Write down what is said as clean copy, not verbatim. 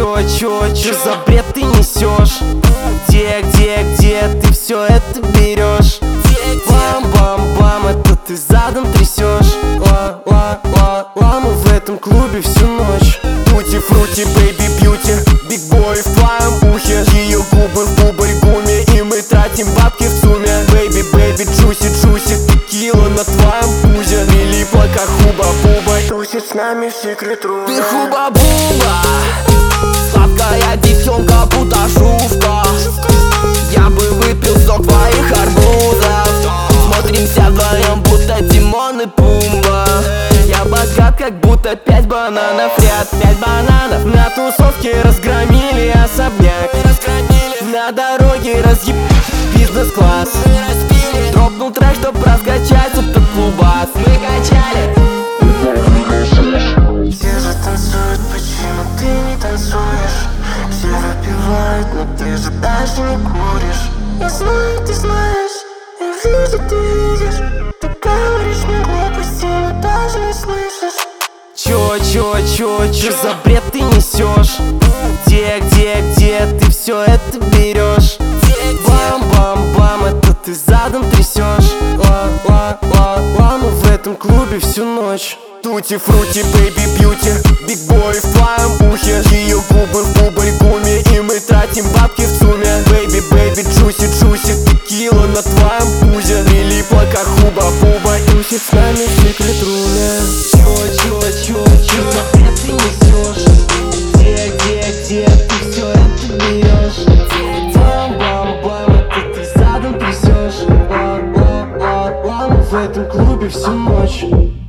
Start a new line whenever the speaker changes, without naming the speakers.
Чё за бред ты несешь? Где ты все это берешь? Бам-бам-бам, это ты задом трясешь. Ла-ла-ла-ла, мы в этом клубе всю ночь. Тути-фрути, бэйби-бьюти, биг-бой в твоем ухе. Ее губы в бубль-гуме, и мы тратим бабки в сумме. Бэйби-бэйби, джуси-джуси, текила на твоем пузе. Прилипла как хуба-буба, тусит с нами в секрет-руме.
Ты хуба-буба, сладкая девчонка, будто жувка. Я бы выпил сок твоих арбузов. Смотримся вдвоем, будто Тимон и Пумба. Я богат, как будто 5 бананов ряд. 5 бананов на тусовке разгромили особняк. На дороге разъеб бизнес-класс. Дропнул трек, чтоб раскачать этот клубас. Мы качали.
Все же танцуют, почему ты не танцуешь? Все выпивают, но ты же даже не куришь. Я знаю, ты знаешь, я вижу, ты видишь. Ты говоришь мне глупости, но даже не слышишь.
Чё за бред ты несешь? Где ты все это берешь? Бам-бам-бам, это ты задом трясешь. Ла-ла-ла-ла, мы в этом клубе всю ночь. Тути-фрути, бэйби-бьюти, биг-бой в твоем ухе. Ее губы в бубль-гуме, и мы тратим бабки в сумме. Бэйби-бэйби, джуси-джуси, текила на твоем пузе. Прилипла как хуба-буба, тусит с нами в секрет-руме. Чё за бред ты несешь? Где ты все это берешь? Бам-бам-бам, это ты задом трясешь. Ла-ла-ла-ла, мы в этом клубе всю ночь.